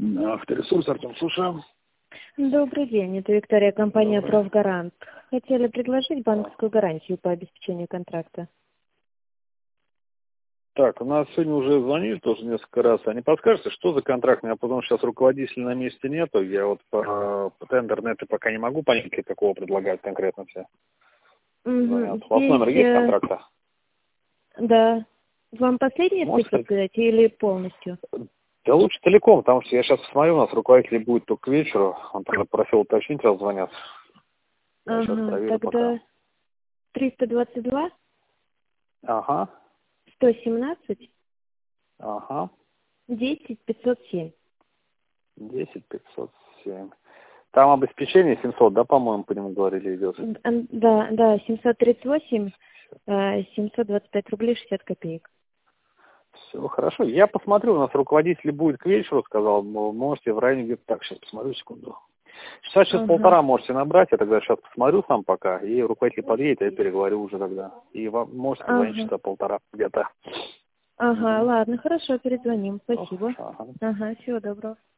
Авторесурс, Артем, слушаю. Добрый день, это Виктория, компания «Профгарант». Хотели предложить банковскую гарантию по обеспечению контракта. Так, у нас сегодня уже звонили тоже несколько раз. А не подскажете, что за контракт? У меня потому что сейчас руководителя на месте нету. Я вот по интернету пока не могу понять, какого предлагают конкретно все. Угу. У вас номер есть контракта? Да. Вам последние Можете цифры сказать или полностью? Да лучше целиком, потому что я сейчас посмотрю, у нас руководитель будет только к вечеру. Он тогда просил уточнить, раз звонят. Я сейчас проверю тогда пока. 322 Ага, 117 ага. 10 507. 10507. Там обеспечение 700, да, по-моему, по нему говорили, идет? Да, 738 725 рублей 60 копеек. Все хорошо. Я посмотрю, у нас руководитель будет к вечеру, сказал, можете в районе где-то так, сейчас посмотрю, секунду. Сейчас полтора можете набрать, я тогда сейчас посмотрю сам пока, и руководитель подъедет, а я переговорю уже тогда. И вам можете звонить часа полтора где-то. Ладно, хорошо, перезвоним. Спасибо. Ага. Всего доброго.